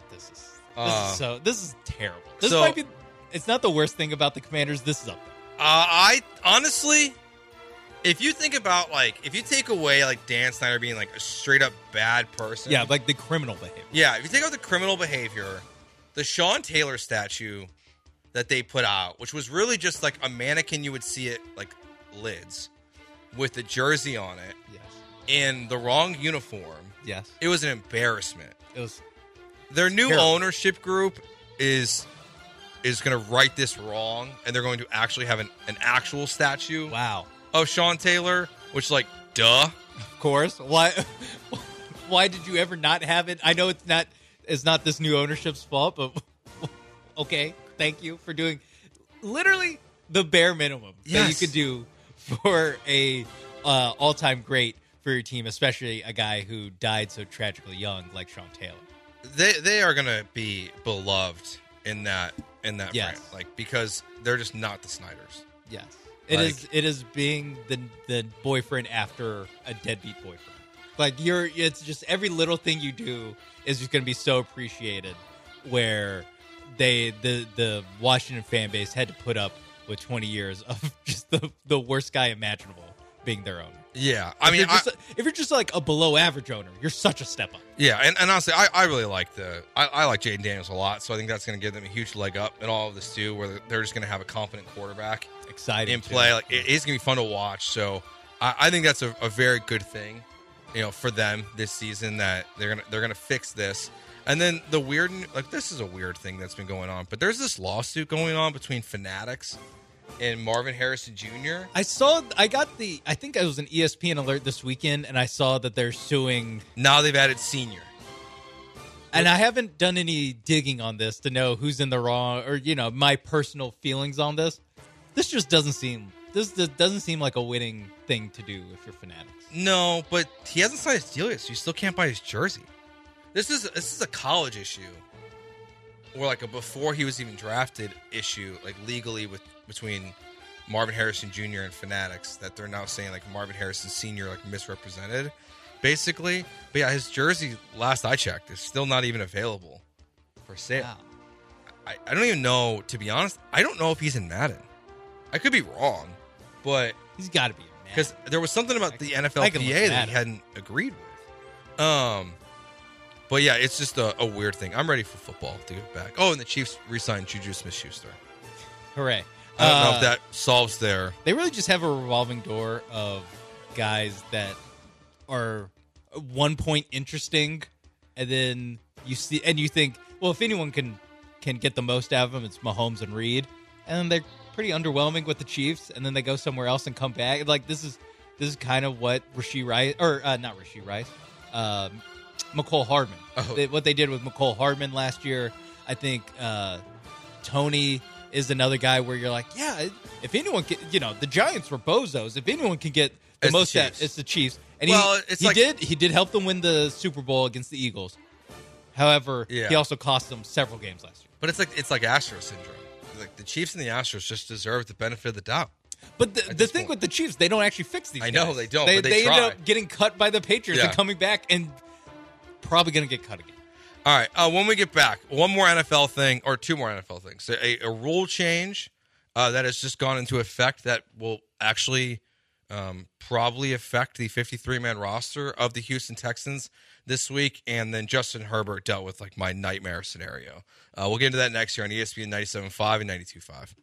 [SPEAKER 5] This is terrible. This might be. It's not the worst thing about the Commanders. This is up there.
[SPEAKER 4] I honestly, if you think about if you take away Dan Snyder being a straight up bad person,
[SPEAKER 5] yeah, like the criminal behavior.
[SPEAKER 4] Yeah, if you take out the criminal behavior, the Sean Taylor statue that they put out, which was really just a mannequin, you would see it lids with the jersey on it.
[SPEAKER 5] Yes.
[SPEAKER 4] In the wrong uniform.
[SPEAKER 5] Yes.
[SPEAKER 4] It was an embarrassment.
[SPEAKER 5] It was
[SPEAKER 4] their new
[SPEAKER 5] terrible.
[SPEAKER 4] Ownership group is going to right this wrong, and they're going to actually have an actual statue.
[SPEAKER 5] Wow.
[SPEAKER 4] Of Sean Taylor, which duh.
[SPEAKER 5] Of course. Why did you ever not have it? I know it's not this new ownership's fault, but okay. Thank you for doing literally the bare minimum that you could do for a all-time great for your team, especially a guy who died so tragically young like Sean Taylor.
[SPEAKER 4] They are going to be beloved in that frame, because they're just not the Snyders.
[SPEAKER 5] Yes. It is being the boyfriend after a deadbeat boyfriend. It's just every little thing you do is just going to be so appreciated, where the Washington fan base had to put up with 20 years of just the worst guy imaginable being their owner.
[SPEAKER 4] Yeah,
[SPEAKER 5] if you're just a below average owner, you're such a step up.
[SPEAKER 4] Yeah, and honestly, I really like I like Jaden Daniels a lot, so I think that's going to give them a huge leg up in all of this too, where they're just going to have a competent quarterback,
[SPEAKER 5] exciting
[SPEAKER 4] in play. It's going to be fun to watch. So I think that's a very good thing, for them this season, that they're gonna fix this. And then the weird, this is a weird thing that's been going on, but there's this lawsuit going on between Fanatics and Marvin Harrison Jr.
[SPEAKER 5] I think it was an ESPN alert this weekend, and I saw that they're suing.
[SPEAKER 4] Now they've added Senior.
[SPEAKER 5] And I haven't done any digging on this to know who's in the wrong, or my personal feelings on this. This doesn't seem like a winning thing to do if you're Fanatics.
[SPEAKER 4] No, but he hasn't signed his deal yet, so you still can't buy his jersey. This is a college issue, or a before he was even drafted issue, legally between Marvin Harrison Jr. and Fanatics, that they're now saying Marvin Harrison Sr. Misrepresented, basically. But yeah, his jersey, last I checked, is still not even available for sale. Wow. I don't even know, to be honest. I don't know if he's in Madden. I could be wrong, but
[SPEAKER 5] he's got to be in Madden,
[SPEAKER 4] because there was something about the NFLPA that he hadn't agreed with. But yeah, it's just a weird thing. I'm ready for football to get back. Oh, and the Chiefs re-signed Juju Smith-Schuster.
[SPEAKER 5] Hooray.
[SPEAKER 4] I don't know if that solves their...
[SPEAKER 5] They really just have a revolving door of guys that are 1 point interesting, and then you think, well, if anyone can get the most out of them, it's Mahomes and Reed, and then they're pretty underwhelming with the Chiefs, and then they go somewhere else and come back. Like this is kind of what Rashee Rice, or not Rashee Rice, McCole Hardman. What they did with McCole Hardman last year. I think Tony is another guy where you're like, yeah, if anyone can, the Giants were bozos. If anyone can get the most out, it's the Chiefs. And he did help them win the Super Bowl against the Eagles. However, he also cost them several games last year.
[SPEAKER 4] But it's like Astros syndrome. Like the Chiefs and the Astros just deserve the benefit of the doubt.
[SPEAKER 5] But the thing with the Chiefs, they don't actually fix these guys.
[SPEAKER 4] I know they don't, but
[SPEAKER 5] they
[SPEAKER 4] try.
[SPEAKER 5] end up getting cut by the Patriots and coming back and probably going to get cut again.
[SPEAKER 4] All right, when we get back, one more NFL thing, or two more NFL things. A rule change that has just gone into effect that will actually probably affect the 53-man roster of the Houston Texans this week, and then Justin Herbert dealt with like my nightmare scenario. We'll get into that next year on ESPN 97.5 and 92.5.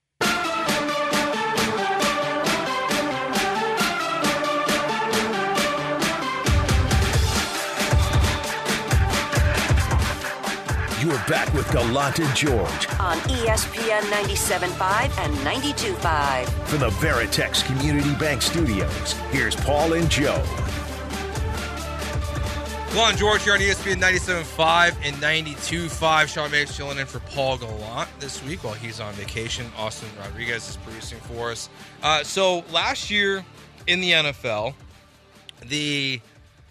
[SPEAKER 1] You're back with Gallant and George
[SPEAKER 2] on ESPN 97.5 and 92.5.
[SPEAKER 1] From the Veritex Community Bank Studios, here's Paul and Joe.
[SPEAKER 4] Gallant and George here on ESPN 97.5 and 92.5. Sean Mapes chilling in for Paul Gallant this week while he's on vacation. Austin Rodriguez is producing for us. So last year in the NFL, the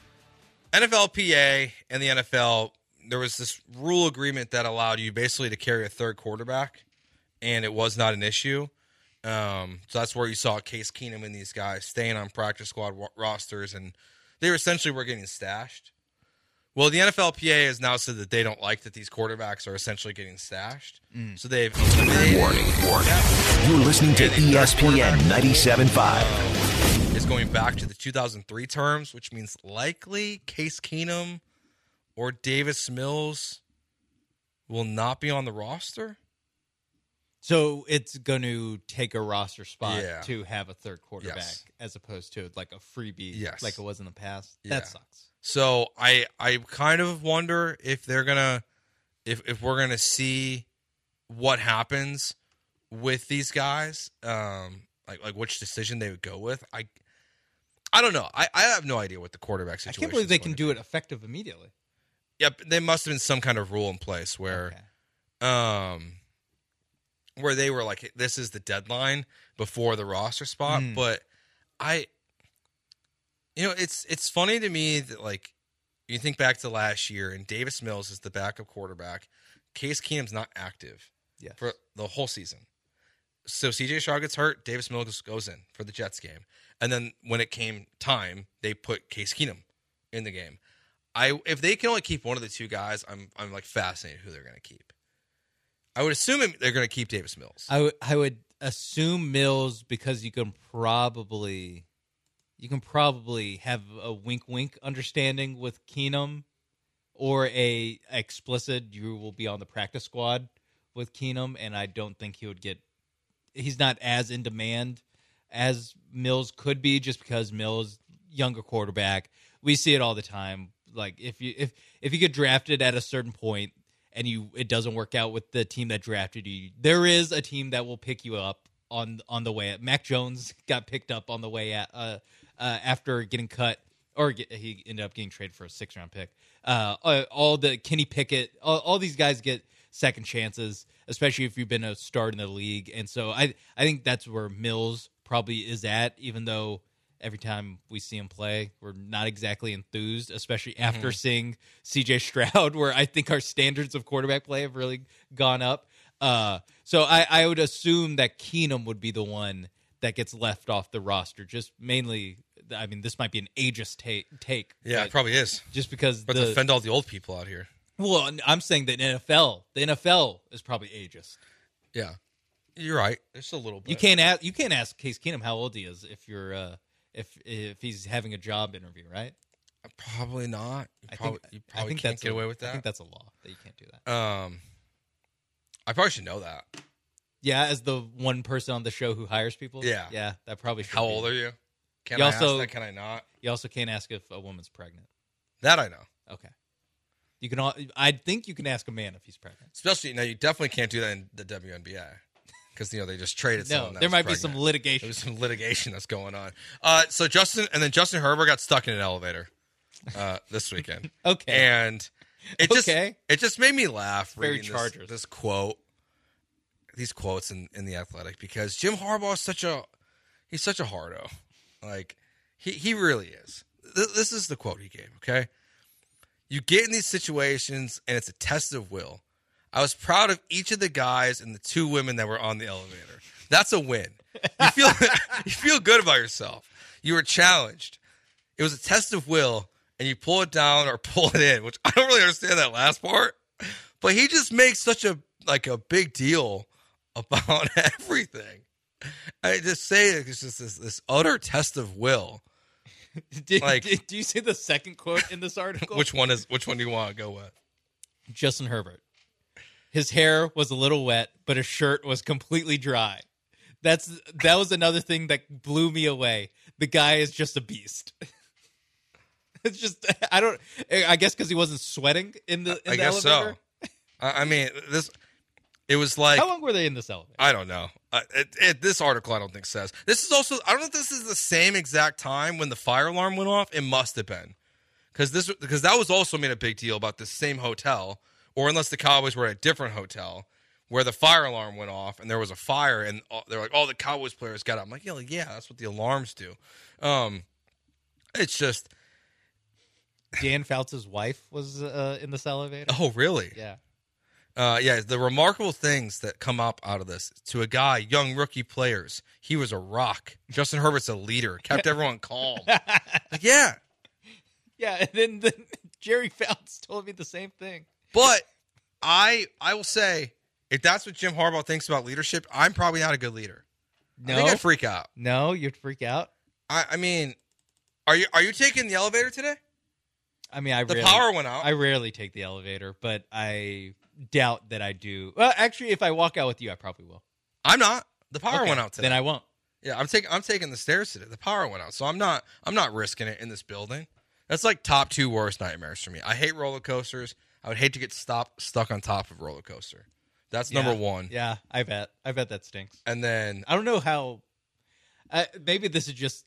[SPEAKER 4] NFLPA and the NFL, there was this rule agreement that allowed you basically to carry a third quarterback, and it was not an issue. So that's where you saw Case Keenum and these guys staying on practice squad rosters, and they essentially were getting stashed. Well, the NFLPA has now said that they don't like that these quarterbacks are essentially getting stashed. So they've
[SPEAKER 1] Warning. You're listening to ESPN 97.5.
[SPEAKER 4] Is going back to the 2003 terms, which means likely Case Keenum or Davis Mills will not be on the roster.
[SPEAKER 5] So it's going to take a roster spot to have a third quarterback as opposed to like a freebie like it was in the past. That sucks.
[SPEAKER 4] So I kind of wonder if they're gonna if we're gonna see what happens with these guys, like which decision they would go with. I don't know. I have no idea what the quarterback situation is.
[SPEAKER 5] I can't believe they can do it effective immediately.
[SPEAKER 4] Yep, there must have been some kind of rule in place where where they were like, this is the deadline before the roster spot. But it's funny to me that, like, you think back to last year, and Davis Mills is the backup quarterback. Case Keenum's not active for the whole season. So C.J. Stroud gets hurt, Davis Mills goes in for the Jets game. And then when it came time, they put Case Keenum in the game. If they can only keep one of the two guys, I'm like fascinated who they're going to keep. I would assume they're going to keep Davis Mills.
[SPEAKER 5] I would assume Mills because you can probably have a wink understanding with Keenum, or a explicit you will be on the practice squad with Keenum, and I don't think he's not as in demand as Mills could be, just because Mills, younger quarterback. We see it all the time. Like if you get drafted at a certain point and it doesn't work out with the team that drafted you, there is a team that will pick you up on the way. Mac Jones got picked up on the way after getting cut, or he ended up getting traded for a 6th-round pick. All the Kenny Pickett, all these guys get second chances, especially if you've been a star in the league. And so I think that's where Mills probably is at, even though every time we see him play, we're not exactly enthused, especially after seeing C.J. Stroud, where I think our standards of quarterback play have really gone up. So I would assume that Keenum would be the one that gets left off the roster, just mainly. I mean, this might be an ageist take.
[SPEAKER 4] Yeah, it probably is.
[SPEAKER 5] Just because
[SPEAKER 4] to defend all the old people out here.
[SPEAKER 5] Well, I'm saying that the NFL is probably ageist.
[SPEAKER 4] Yeah, you're right. It's a little bit.
[SPEAKER 5] You can't ask Case Keenum how old he is if you're if he's having a job interview, right?
[SPEAKER 4] Probably not. You probably can't get away with that.
[SPEAKER 5] I think that's a law that you can't do that.
[SPEAKER 4] I probably should know that.
[SPEAKER 5] Yeah, as the one person on the show who hires people.
[SPEAKER 4] Yeah,
[SPEAKER 5] that probably should.
[SPEAKER 4] How old are you? Can I ask that? Can I not?
[SPEAKER 5] You also can't ask if a woman's pregnant.
[SPEAKER 4] That I know.
[SPEAKER 5] Okay. You can. I think you can ask a man if he's pregnant.
[SPEAKER 4] Especially now, you definitely can't do that in the WNBA because they just traded.
[SPEAKER 5] No, there might be some litigation.
[SPEAKER 4] There's some litigation that's going on. So Justin Herbert got stuck in an elevator this weekend.
[SPEAKER 5] Okay,
[SPEAKER 4] and it just made me laugh reading this quote. These quotes in The Athletic, because Jim Harbaugh is such a hardo. Like he really is. This is the quote he gave. Okay. You get in these situations, and it's a test of will. I was proud of each of the guys and the 2 women that were on the elevator. That's a win. You feel good about yourself. You were challenged. It was a test of will, and you pull it down or pull it in, which I don't really understand that last part. But he just makes such a big deal about everything. I just say it's just this utter test of will.
[SPEAKER 5] Do you see the second quote in this article?
[SPEAKER 4] Which one do you want to go with?
[SPEAKER 5] Justin Herbert. His hair was a little wet, but his shirt was completely dry. That was another thing that blew me away. The guy is just a beast. It's just I guess because he wasn't sweating in the elevator.
[SPEAKER 4] So. I mean, it was like,
[SPEAKER 5] how long were they in this elevator?
[SPEAKER 4] I don't know. This article, I don't think says. This is also, I don't know if this is the same exact time when the fire alarm went off. It must have been, because that was also made a big deal about this same hotel, or unless the Cowboys were at a different hotel where the fire alarm went off and there was a fire, and they're like, all the Cowboys players got out. I'm like, yeah, that's what the alarms do. It's just
[SPEAKER 5] Dan Fouts' wife was in this elevator.
[SPEAKER 4] Oh, really?
[SPEAKER 5] Yeah.
[SPEAKER 4] The remarkable things that come up out of this. To a guy, young rookie players, he was a rock. Justin Herbert's a leader, kept everyone calm. Like, yeah.
[SPEAKER 5] Yeah, and then Jerry Fouts told me the same thing.
[SPEAKER 4] But I will say, if that's what Jim Harbaugh thinks about leadership, I'm probably not a good leader.
[SPEAKER 5] No?
[SPEAKER 4] I think I'd freak out.
[SPEAKER 5] No, you'd freak out?
[SPEAKER 4] I mean, are you taking the elevator today?
[SPEAKER 5] I mean,
[SPEAKER 4] the power went out.
[SPEAKER 5] I rarely take the elevator, but I doubt that I do. Well, actually, if I walk out with you, I probably will.
[SPEAKER 4] I'm not. The power went out today.
[SPEAKER 5] Then I won't.
[SPEAKER 4] Yeah, I'm taking the stairs today. The power went out, so I'm not risking it in this building. That's like top 2 worst nightmares for me. I hate roller coasters. I would hate to get stuck on top of a roller coaster. That's number 1.
[SPEAKER 5] Yeah, I bet that stinks.
[SPEAKER 4] And then
[SPEAKER 5] I don't know how. Maybe this is just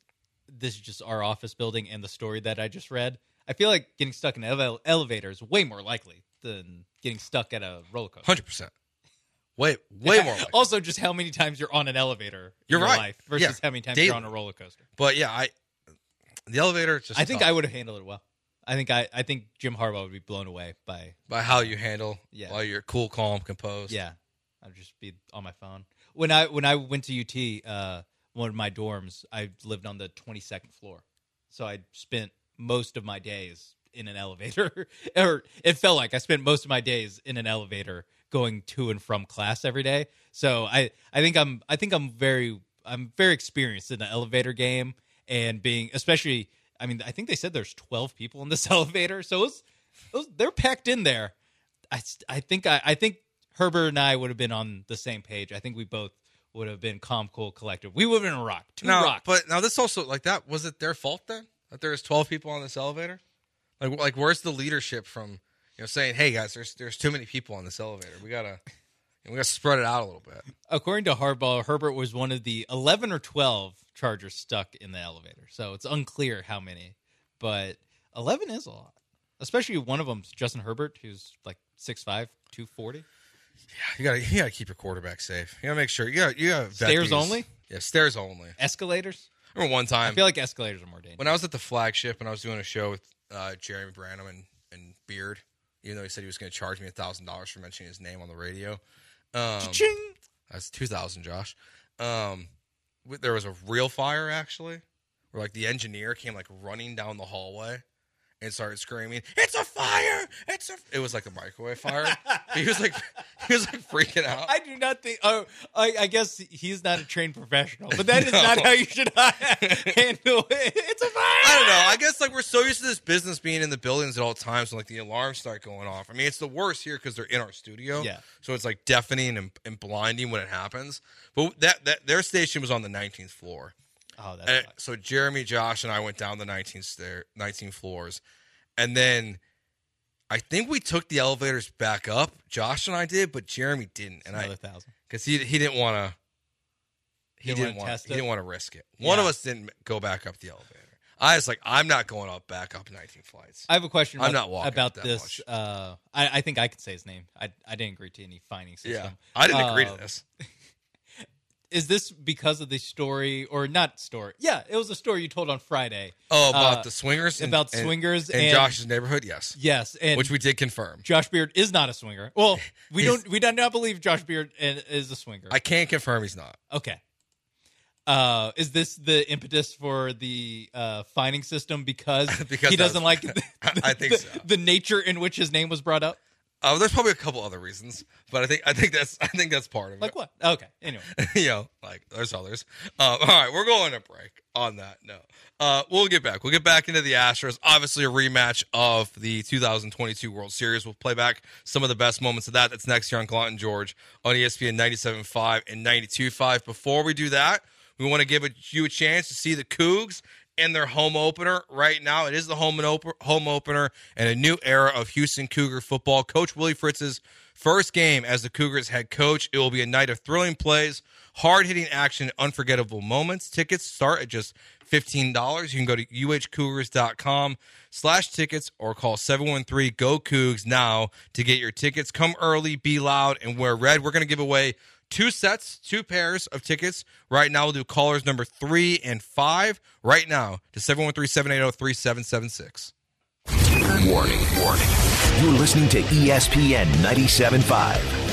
[SPEAKER 5] our office building and the story that I just read. I feel like getting stuck in an elevator is way more likely than getting stuck at a roller coaster.
[SPEAKER 4] 100%. Way more likely.
[SPEAKER 5] Also, just how many times you're on an elevator in your life versus how many times you're on a roller coaster.
[SPEAKER 4] But yeah, the elevator just.
[SPEAKER 5] I think I would have handled it well. I think Jim Harbaugh would be blown away by
[SPEAKER 4] how you handle. Yeah. While you're cool, calm, composed.
[SPEAKER 5] Yeah, I'd just be on my phone. When I went to UT, one of my dorms, I lived on the 22nd floor, so I spent most of my days in an elevator, or it felt like I spent most of my days in an elevator going to and from class every day. So I think I'm very experienced in the elevator game, and being especially. I mean, I think they said there's 12 people in this elevator, so they're packed in there. I think Herbert and I would have been on the same page. I think we both would have been calm, cool, collective. We would have been a rock. Rocks.
[SPEAKER 4] But now this also like that. Was it their fault then that there's 12 people on this elevator? Like where's the leadership from? Saying, hey guys, there's too many people on this elevator. We gotta spread it out a little bit.
[SPEAKER 5] According to Harbaugh, Herbert was one of the 11 or 12 Chargers stuck in the elevator. So it's unclear how many, but 11 is a lot. Especially one of them's Justin Herbert, who's like 6'5", 240.
[SPEAKER 4] Yeah, you gotta keep your quarterback safe. You gotta make sure you got
[SPEAKER 5] stairs only.
[SPEAKER 4] Yeah, stairs only.
[SPEAKER 5] Escalators.
[SPEAKER 4] I remember one time.
[SPEAKER 5] I feel like escalators are more dangerous.
[SPEAKER 4] When I was at the Flagship and I was doing a show with Jeremy Branham and Beard, even though he said he was going to charge me $1,000 for mentioning his name on the radio.
[SPEAKER 5] Cha-ching!
[SPEAKER 4] That's $2,000, Josh. There was a real fire actually, where like the engineer came like running down the hallway and started screaming, "It's a fire! It was like a microwave fire." he was like freaking out.
[SPEAKER 5] I do not think. Oh, I guess he's not a trained professional, but that is not how you should handle it. It's a fire.
[SPEAKER 4] I don't know. I guess like we're so used to this business being in the buildings at all times when like the alarms start going off. I mean, it's the worst here because they're in our studio.
[SPEAKER 5] Yeah.
[SPEAKER 4] So it's like deafening and blinding when it happens. But that their station was on the 19th floor.
[SPEAKER 5] Oh, that's
[SPEAKER 4] so Jeremy, Josh, and I went down the 19 floors, and then I think we took the elevators back up. Josh and I did, but Jeremy didn't, and
[SPEAKER 5] another 1,000
[SPEAKER 4] because he didn't want to. He didn't want to risk it. One of us didn't go back up the elevator. I was like, I'm not going back up 19 flights.
[SPEAKER 5] I have a question
[SPEAKER 4] about
[SPEAKER 5] this. I think I can say his name. I didn't agree to any fining system.
[SPEAKER 4] Yeah, I didn't agree to this.
[SPEAKER 5] Is this because of the story or not story? Yeah, it was a story you told on Friday.
[SPEAKER 4] Oh, about the swingers?
[SPEAKER 5] Swingers
[SPEAKER 4] in Josh's neighborhood? Yes.
[SPEAKER 5] Yes. And
[SPEAKER 4] which we did confirm.
[SPEAKER 5] Josh Beard is not a swinger. Well, we do not believe Josh Beard is a swinger.
[SPEAKER 4] I can't confirm he's not.
[SPEAKER 5] Okay. Is this the impetus for the fining system because he doesn't like
[SPEAKER 4] I think so.
[SPEAKER 5] the nature in which his name was brought up?
[SPEAKER 4] There's probably a couple other reasons, but I think that's part of it.
[SPEAKER 5] Like what? Okay. Anyway,
[SPEAKER 4] there's others. All right, we're going to break on that. No, we'll get back. We'll get back into the Astros. Obviously, a rematch of the 2022 World Series. We'll play back some of the best moments of that. That's next here on Gallant and George on ESPN 97.5 and 92.5. Before we do that, we want to give you a chance to see the Cougs in their home opener right now. It is the home opener and a new era of Houston Cougar football. Coach Willie Fritz's first game as the Cougars head coach. It will be a night of thrilling plays, hard-hitting action, and unforgettable moments. Tickets start at just $15. You can go to uhcougars.com/tickets or call 713-GO-COUGS now to get your tickets. Come early, be loud, and wear red. We're going to give away two pairs of tickets. Right now, we'll do callers number 3 and 5 right now to 713-780-3776.
[SPEAKER 1] Warning. You're listening to ESPN 97.5.